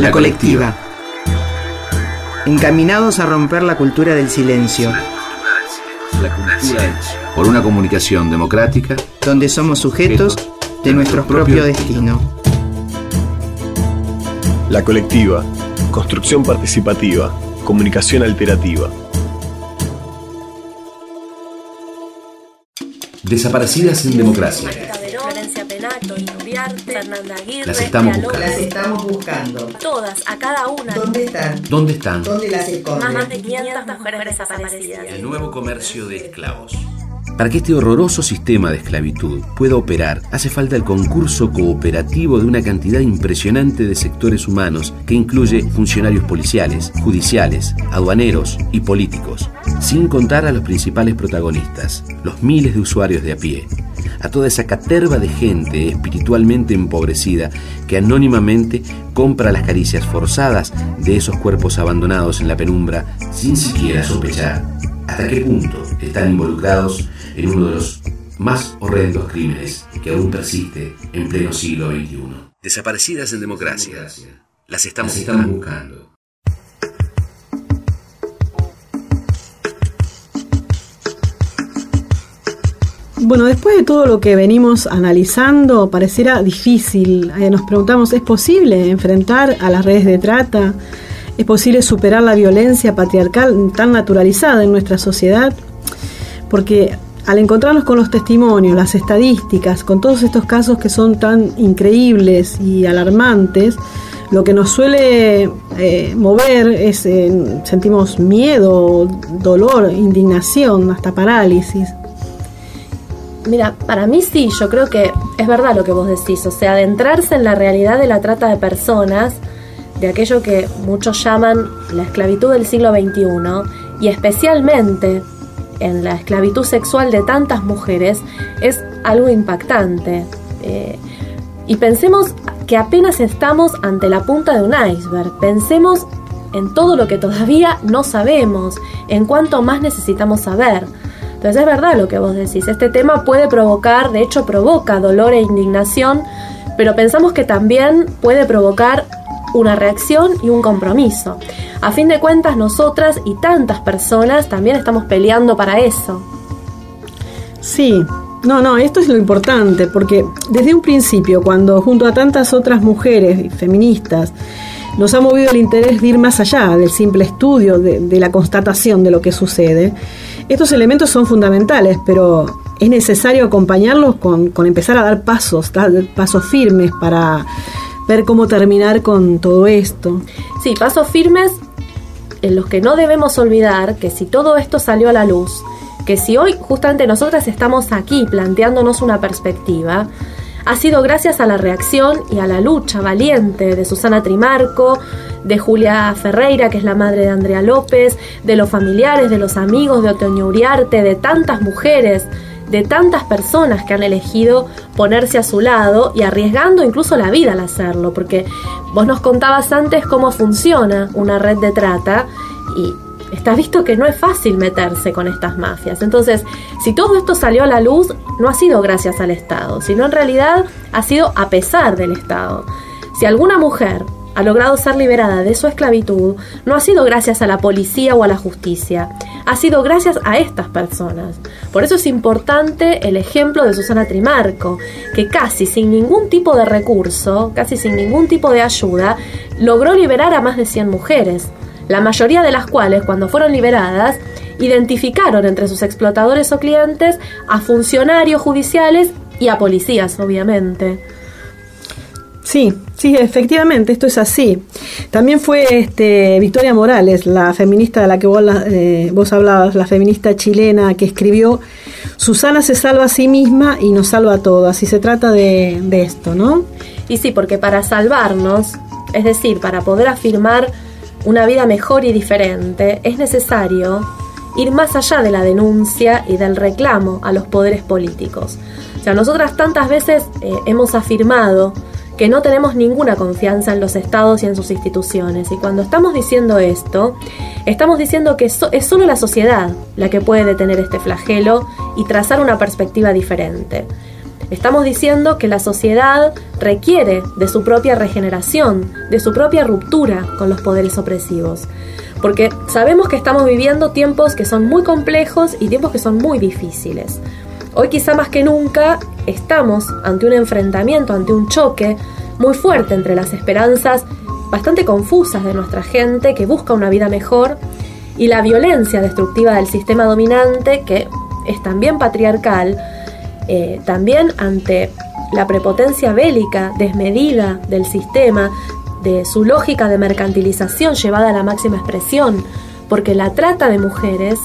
La colectiva. Encaminados a romper la cultura del silencio. La cultura por una comunicación democrática, donde somos sujetos de nuestro propio destino. La colectiva. Construcción participativa. Comunicación alterativa. Desaparecidas en democracia. Las estamos buscando. Todas, a cada una. ¿Dónde están? ¿Dónde están? ¿Dónde las esconden? Más de 500 mujeres desaparecidas. El nuevo comercio de esclavos. Para que este horroroso sistema de esclavitud pueda operar, hace falta el concurso cooperativo de una cantidad impresionante de sectores humanos que incluye funcionarios policiales, judiciales, aduaneros y políticos, sin contar a los principales protagonistas, los miles de usuarios de a pie, a toda esa caterva de gente espiritualmente empobrecida que anónimamente compra las caricias forzadas de esos cuerpos abandonados en la penumbra sin siquiera sospechar hasta qué punto están involucrados en uno de los más horrendos crímenes que aún persiste en pleno siglo XXI. Desaparecidas en democracia. Las estamos buscando. Bueno, después de todo lo que venimos analizando, pareciera difícil. Nos preguntamos, ¿es posible enfrentar a las redes de trata? ¿Es posible superar la violencia patriarcal tan naturalizada en nuestra sociedad? Porque al encontrarnos con los testimonios, las estadísticas, con todos estos casos que son tan increíbles y alarmantes, lo que nos suele mover es, sentimos miedo, dolor, indignación, hasta parálisis. Mira, para mí sí, yo creo que es verdad lo que vos decís, o sea, adentrarse en la realidad de la trata de personas, de aquello que muchos llaman la esclavitud del siglo XXI, y especialmente en la esclavitud sexual de tantas mujeres, es algo impactante. Y pensemos que apenas estamos ante la punta de un iceberg, pensemos en todo lo que todavía no sabemos, en cuánto más necesitamos saber. Entonces es verdad lo que vos decís, este tema puede provocar, de hecho provoca dolor e indignación, pero pensamos que también puede provocar una reacción y un compromiso. A fin de cuentas, nosotras y tantas personas también estamos peleando para eso. Sí, no, esto es lo importante, porque desde un principio, cuando junto a tantas otras mujeres feministas nos ha movido el interés de ir más allá del simple estudio, de la constatación de lo que sucede, estos elementos son fundamentales, pero es necesario acompañarlos con empezar a dar pasos firmes para ver cómo terminar con todo esto. Sí, pasos firmes en los que no debemos olvidar que si todo esto salió a la luz, que si hoy justamente nosotras estamos aquí planteándonos una perspectiva, ha sido gracias a la reacción y a la lucha valiente de Susana Trimarco, de Julia Ferreira, que es la madre de Andrea López, de los familiares, de los amigos de Otoño Uriarte, de tantas mujeres, de tantas personas que han elegido ponerse a su lado y arriesgando incluso la vida al hacerlo, porque vos nos contabas antes cómo funciona una red de trata y está visto que no es fácil meterse con estas mafias. Entonces, si todo esto salió a la luz, no ha sido gracias al Estado, sino en realidad ha sido a pesar del Estado. Si alguna mujer ha logrado ser liberada de su esclavitud, no ha sido gracias a la policía o a la justicia, ha sido gracias a estas personas. Por eso es importante el ejemplo de Susana Trimarco, que casi sin ningún tipo de recurso, casi sin ningún tipo de ayuda, logró liberar a más de 100 mujeres, la mayoría de las cuales, cuando fueron liberadas, identificaron entre sus explotadores o clientes a funcionarios judiciales y a policías, obviamente. Sí, efectivamente, esto es así. También fue Victoria Morales, la feminista de la que vos hablabas, la feminista chilena que escribió Susana se salva a sí misma y nos salva a todas, y se trata de esto, ¿no? Y sí, porque para salvarnos, es decir, para poder afirmar una vida mejor y diferente, es necesario ir más allá de la denuncia y del reclamo a los poderes políticos. O sea, nosotras tantas veces hemos afirmado que no tenemos ninguna confianza en los estados y en sus instituciones, y cuando estamos diciendo esto, estamos diciendo que es solo la sociedad la que puede detener este flagelo y trazar una perspectiva diferente. Estamos diciendo que la sociedad requiere de su propia regeneración, de su propia ruptura con los poderes opresivos. Porque sabemos que estamos viviendo tiempos que son muy complejos y tiempos que son muy difíciles. Hoy quizá más que nunca estamos ante un enfrentamiento, ante un choque muy fuerte entre las esperanzas bastante confusas de nuestra gente que busca una vida mejor y la violencia destructiva del sistema dominante, que es también patriarcal, también ante la prepotencia bélica desmedida del sistema, de su lógica de mercantilización llevada a la máxima expresión, porque la trata de mujeres,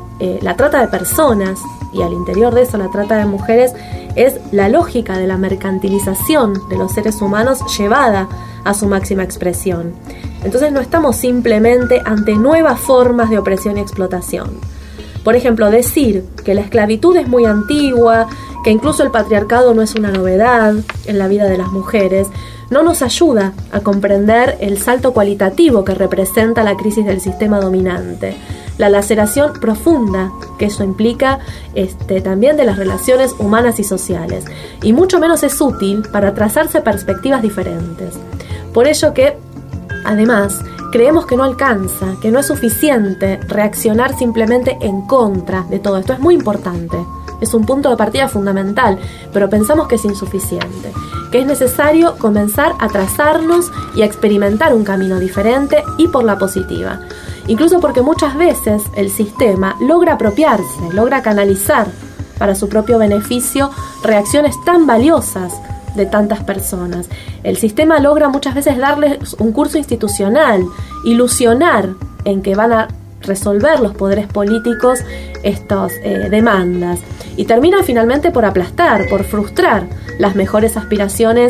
la trata de personas, y al interior de eso la trata de mujeres, es la lógica de la mercantilización de los seres humanos llevada a su máxima expresión. Entonces no estamos simplemente ante nuevas formas de opresión y explotación. Por ejemplo, decir que la esclavitud es muy antigua, que incluso el patriarcado no es una novedad en la vida de las mujeres, no nos ayuda a comprender el salto cualitativo que representa la crisis del sistema dominante, la laceración profunda que eso implica también de las relaciones humanas y sociales, y mucho menos es útil para trazarse perspectivas diferentes. Por ello que, además, creemos que no alcanza, que no es suficiente reaccionar simplemente en contra de todo esto. Es muy importante, es un punto de partida fundamental, pero pensamos que es insuficiente, que es necesario comenzar a trazarnos y a experimentar un camino diferente y por la positiva. Incluso porque muchas veces el sistema logra apropiarse, logra canalizar para su propio beneficio reacciones tan valiosas de tantas personas. El sistema logra muchas veces darles un curso institucional, ilusionar en que van a resolver los poderes políticos estas demandas, y termina finalmente por aplastar, por frustrar las mejores aspiraciones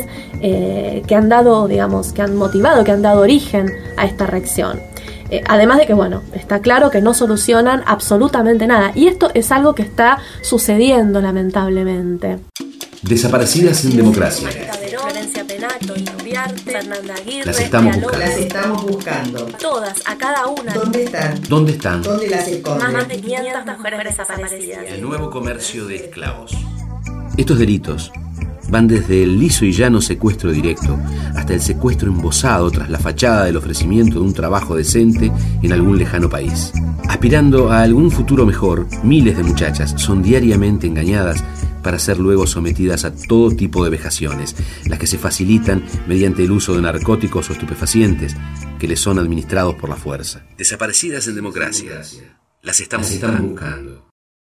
que han dado, digamos, que han motivado, que han dado origen a esta reacción. Además de que, bueno, está claro que no solucionan absolutamente nada, y esto es algo que está sucediendo lamentablemente. Desaparecidas en democracia. Las estamos buscando. Las estamos buscando. Todas, a cada una. ¿Dónde están? ¿Dónde están? ¿Dónde las esconden? Más de 500 mujeres desaparecidas. El nuevo comercio de esclavos. Estos delitos van desde el liso y llano secuestro directo hasta el secuestro embosado tras la fachada del ofrecimiento de un trabajo decente en algún lejano país. Aspirando a algún futuro mejor, miles de muchachas son diariamente engañadas para ser luego sometidas a todo tipo de vejaciones, las que se facilitan mediante el uso de narcóticos o estupefacientes que les son administrados por la fuerza. Desaparecidas en democracia. Las estamos buscando.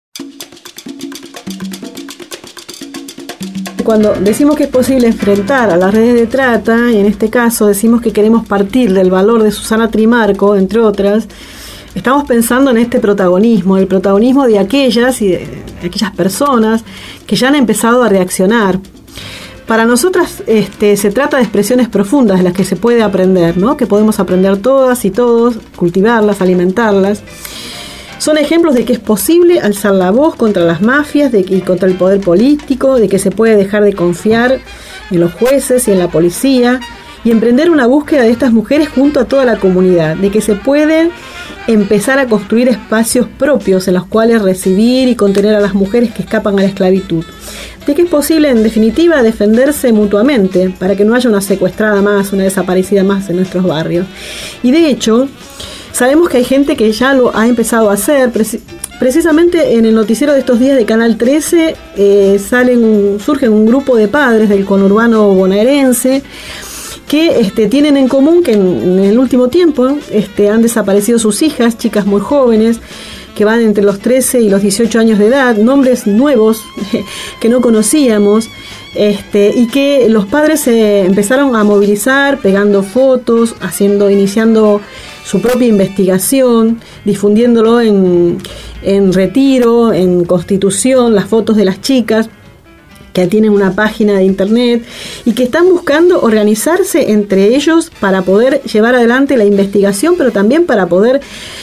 Cuando decimos que es posible enfrentar a las redes de trata, y en este caso decimos que queremos partir del valor de Susana Trimarco, entre otras, estamos pensando en este protagonismo, el protagonismo de aquellas y de aquellas personas que ya han empezado a reaccionar. Para nosotras se trata de expresiones profundas de las que se puede aprender, ¿no? Que podemos aprender todas y todos, cultivarlas, alimentarlas. Son ejemplos de que es posible alzar la voz contra las mafias y contra el poder político, de que se puede dejar de confiar en los jueces y en la policía y emprender una búsqueda de estas mujeres junto a toda la comunidad, de que se pueden empezar a construir espacios propios en los cuales recibir y contener a las mujeres que escapan a la esclavitud, de que es posible en definitiva defenderse mutuamente para que no haya una secuestrada más, una desaparecida más en nuestros barrios. Y de hecho, sabemos que hay gente que ya lo ha empezado a hacer. Precisamente en el noticiero de estos días de Canal 13 surge un grupo de padres del conurbano bonaerense que tienen en común que en el último tiempo han desaparecido sus hijas, chicas muy jóvenes, que van entre los 13 y los 18 años de edad, nombres nuevos que no conocíamos, y que los padres se empezaron a movilizar, pegando fotos, iniciando su propia investigación, difundiéndolo en Retiro, en Constitución, las fotos de las chicas, que tienen una página de internet y que están buscando organizarse entre ellos para poder llevar adelante la investigación, pero también para poder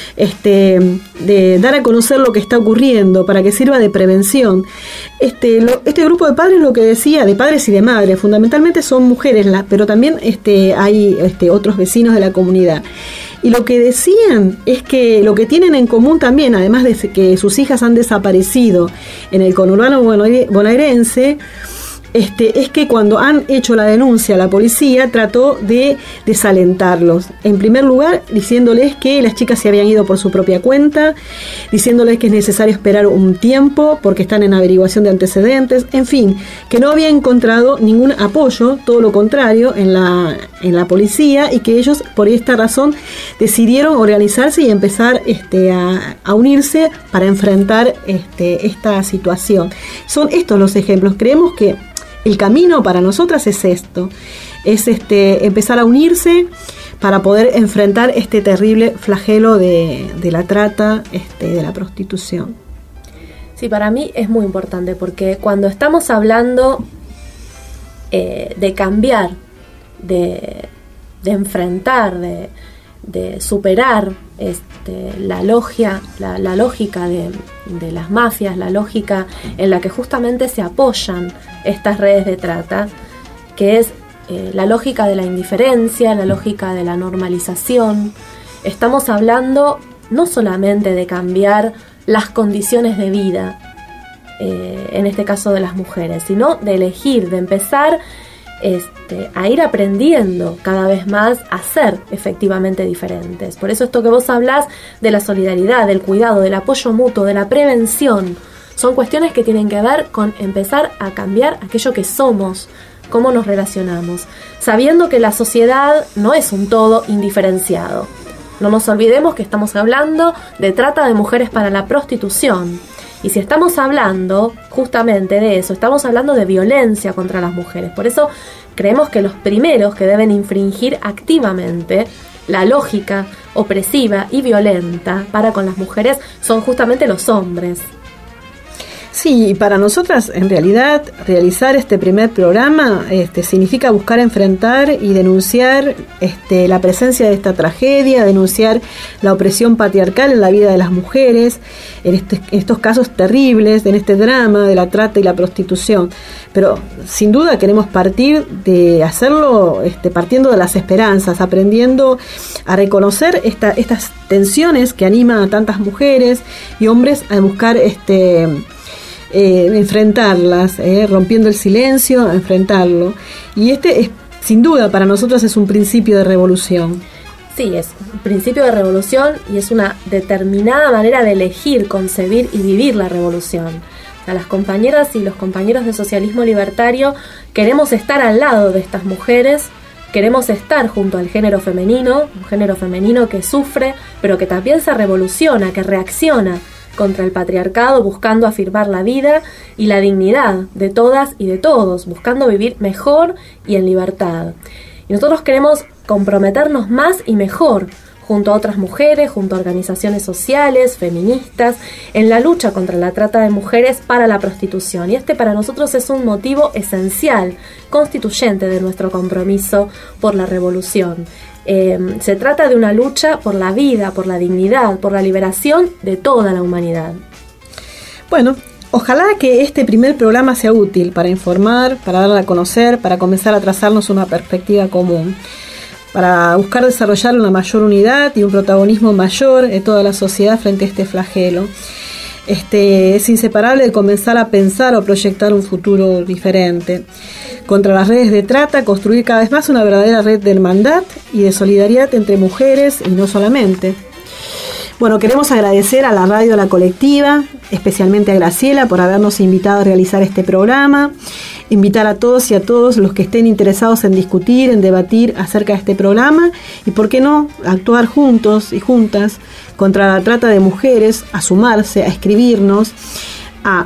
de dar a conocer lo que está ocurriendo, para que sirva de prevención. Este grupo de padres, lo que decía, de padres y de madres, fundamentalmente son mujeres, pero también hay otros vecinos de la comunidad. Y lo que decían es que lo que tienen en común también, además de que sus hijas han desaparecido en el conurbano bonaerense, es que cuando han hecho la denuncia, la policía trató de desalentarlos. En primer lugar, diciéndoles que las chicas se habían ido por su propia cuenta, diciéndoles que es necesario esperar un tiempo porque están en averiguación de antecedentes, en fin, que no había encontrado ningún apoyo, todo lo contrario, en la policía, y que ellos por esta razón decidieron organizarse y empezar a unirse para enfrentar esta situación. Son estos los ejemplos. Creemos que el camino para nosotras es esto, es empezar a unirse para poder enfrentar este terrible flagelo de la trata, de la prostitución. Sí, para mí es muy importante, porque cuando estamos hablando de cambiar, de enfrentar, de superar la lógica de las mafias, la lógica en la que justamente se apoyan estas redes de trata, que es la lógica de la indiferencia, la lógica de la normalización. Estamos hablando no solamente de cambiar las condiciones de vida, en este caso de las mujeres, sino de elegir, de empezar a ir aprendiendo cada vez más a ser efectivamente diferentes. Por eso esto que vos hablás de la solidaridad, del cuidado, del apoyo mutuo, de la prevención, son cuestiones que tienen que ver con empezar a cambiar aquello que somos, cómo nos relacionamos, sabiendo que la sociedad no es un todo indiferenciado. No nos olvidemos que estamos hablando de trata de mujeres para la prostitución. Y si estamos hablando justamente de eso, estamos hablando de violencia contra las mujeres. Por eso creemos que los primeros que deben infringir activamente la lógica opresiva y violenta para con las mujeres son justamente los hombres. Sí, para nosotras en realidad realizar este primer programa significa buscar enfrentar y denunciar la presencia de esta tragedia, denunciar la opresión patriarcal en la vida de las mujeres, en estos casos terribles, en este drama de la trata y la prostitución. Pero sin duda queremos partir de hacerlo partiendo de las esperanzas, aprendiendo a reconocer estas tensiones que animan a tantas mujeres y hombres a buscar enfrentarlas, rompiendo el silencio, enfrentarlo. Y sin duda para nosotros es un principio de revolución. Sí, es un principio de revolución y es una determinada manera de elegir, concebir y vivir la revolución. O sea, las compañeras y los compañeros de socialismo libertario queremos estar al lado de estas mujeres, queremos estar junto al género femenino, un género femenino que sufre, pero que también se revoluciona, que reacciona contra el patriarcado, buscando afirmar la vida y la dignidad de todas y de todos, buscando vivir mejor y en libertad. Y nosotros queremos comprometernos más y mejor junto a otras mujeres, junto a organizaciones sociales, feministas, en la lucha contra la trata de mujeres para la prostitución. Y para nosotros es un motivo esencial, constituyente de nuestro compromiso por la revolución. Se trata de una lucha por la vida, por la dignidad, por la liberación de toda la humanidad. Bueno, ojalá que este primer programa sea útil para informar, para dar a conocer, para comenzar a trazarnos una perspectiva común, para buscar desarrollar una mayor unidad y un protagonismo mayor en toda la sociedad frente a este flagelo. Es inseparable de comenzar a pensar o proyectar un futuro diferente. Contra las redes de trata, construir cada vez más una verdadera red de hermandad y de solidaridad entre mujeres y no solamente. Bueno, queremos agradecer a la radio La Colectiva, especialmente a Graciela por habernos invitado a realizar este programa. Invitar a todos y a todos los que estén interesados en discutir, en debatir acerca de este programa y, por qué no, actuar juntos y juntas contra la trata de mujeres, a sumarse, a escribirnos a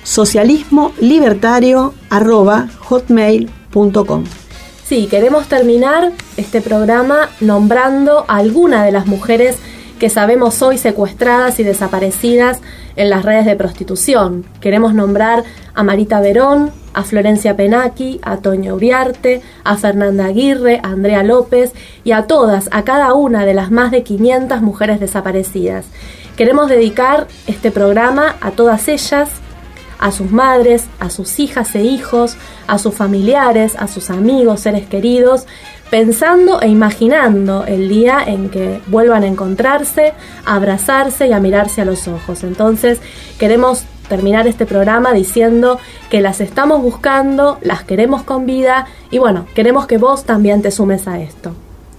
socialismolibertario@hotmail.com. Sí, queremos terminar este programa nombrando a alguna de las mujeres que sabemos hoy secuestradas y desaparecidas en las redes de prostitución. Queremos nombrar a Marita Verón, a Florencia Penacchi, a Toña Uriarte, a Fernanda Aguirre, a Andrea López y a todas, a cada una de las más de 500 mujeres desaparecidas. Queremos dedicar este programa a todas ellas, a sus madres, a sus hijas e hijos, a sus familiares, a sus amigos, seres queridos, pensando e imaginando el día en que vuelvan a encontrarse, a abrazarse y a mirarse a los ojos. Entonces, queremos terminar este programa diciendo que las estamos buscando, las queremos con vida y bueno, queremos que vos también te sumes a esto.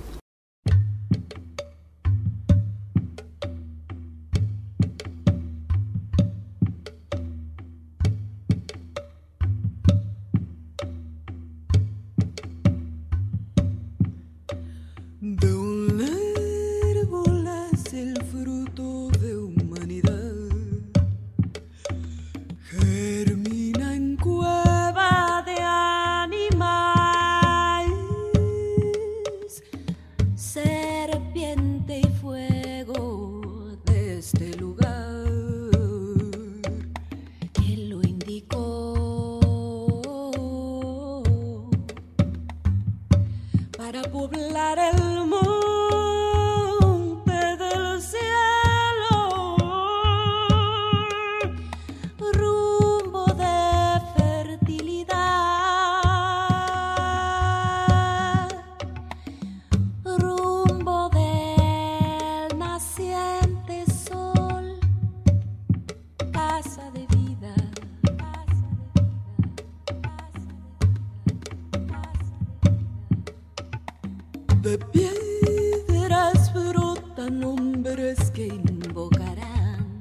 De piedras brotan hombres que invocarán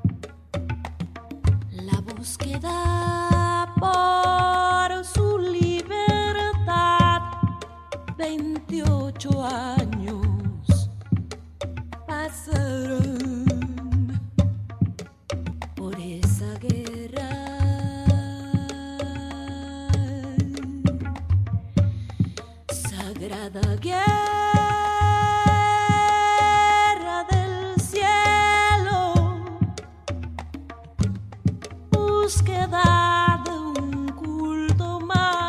la búsqueda por su libertad. 28 años pasarán por esa guerra. Sagrada guerra del cielo, búsqueda de un culto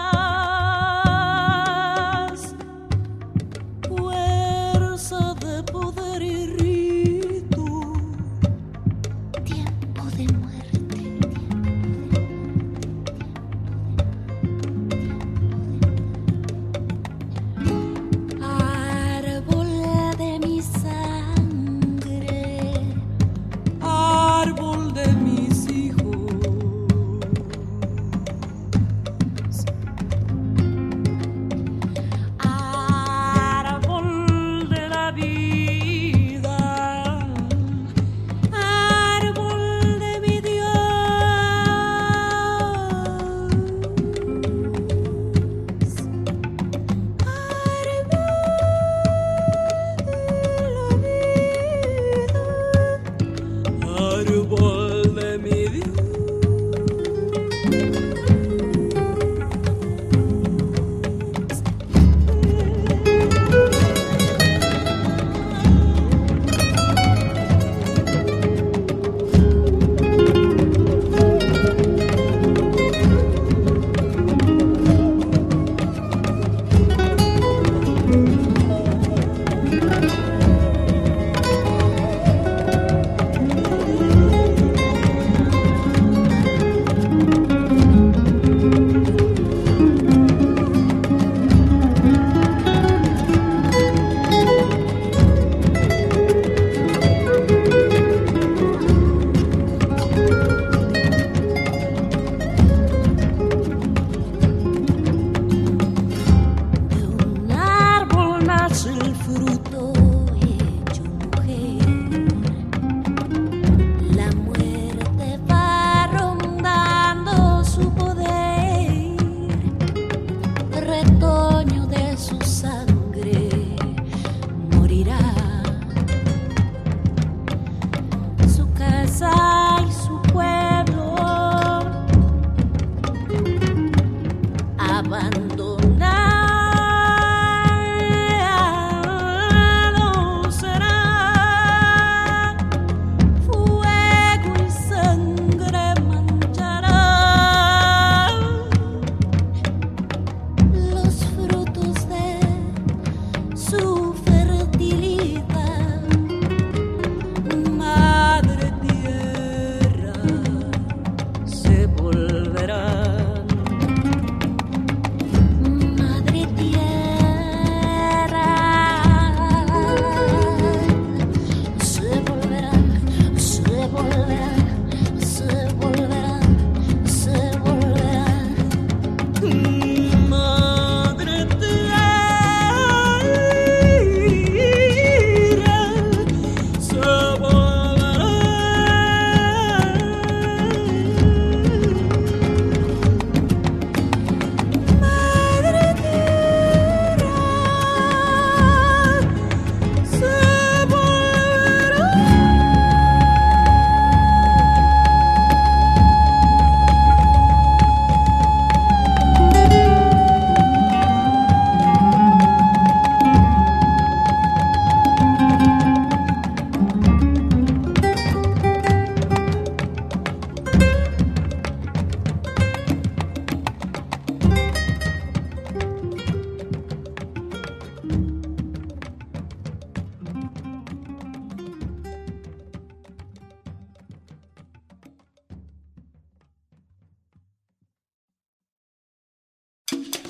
más, fuerza de poder y rito, tiempo de muerte.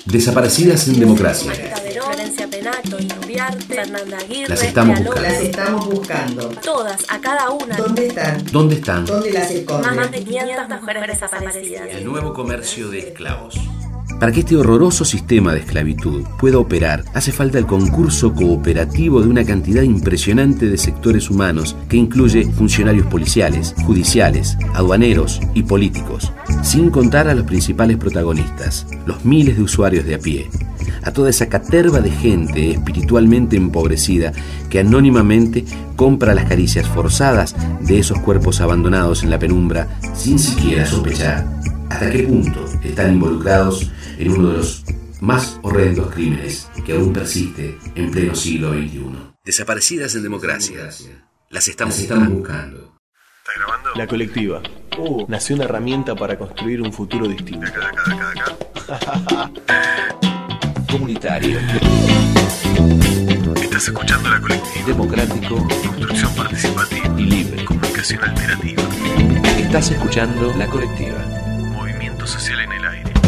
Desaparecidas en democracia. Florencia Penato, Uriarte, Fernanda Aguirre, Las estamos buscando. Las estamos buscando. todas, a cada una. ¿Dónde están? ¿Dónde están? ¿Dónde las esconden? Más de 500 mujeres desaparecidas. El nuevo comercio de esclavos. Para que este horroroso sistema de esclavitud pueda operar, hace falta el concurso cooperativo de una cantidad impresionante de sectores humanos que incluye funcionarios policiales, judiciales, aduaneros y políticos, sin contar a los principales protagonistas, los miles de usuarios de a pie, a toda esa caterva de gente espiritualmente empobrecida que anónimamente compra las caricias forzadas de esos cuerpos abandonados en la penumbra sin siquiera sospechar hasta qué punto están involucrados en uno de los más horrendos crímenes que aún persiste en pleno siglo XXI. Desaparecidas en democracia. Las estamos buscando. ¿Está grabando? La colectiva. Nació una herramienta para construir un futuro distinto. De acá. Comunitario. Estás escuchando La Colectiva. Democrático. Construcción participativa. Y libre. Comunicación alternativa. Estás escuchando La Colectiva. Movimiento social en el aire.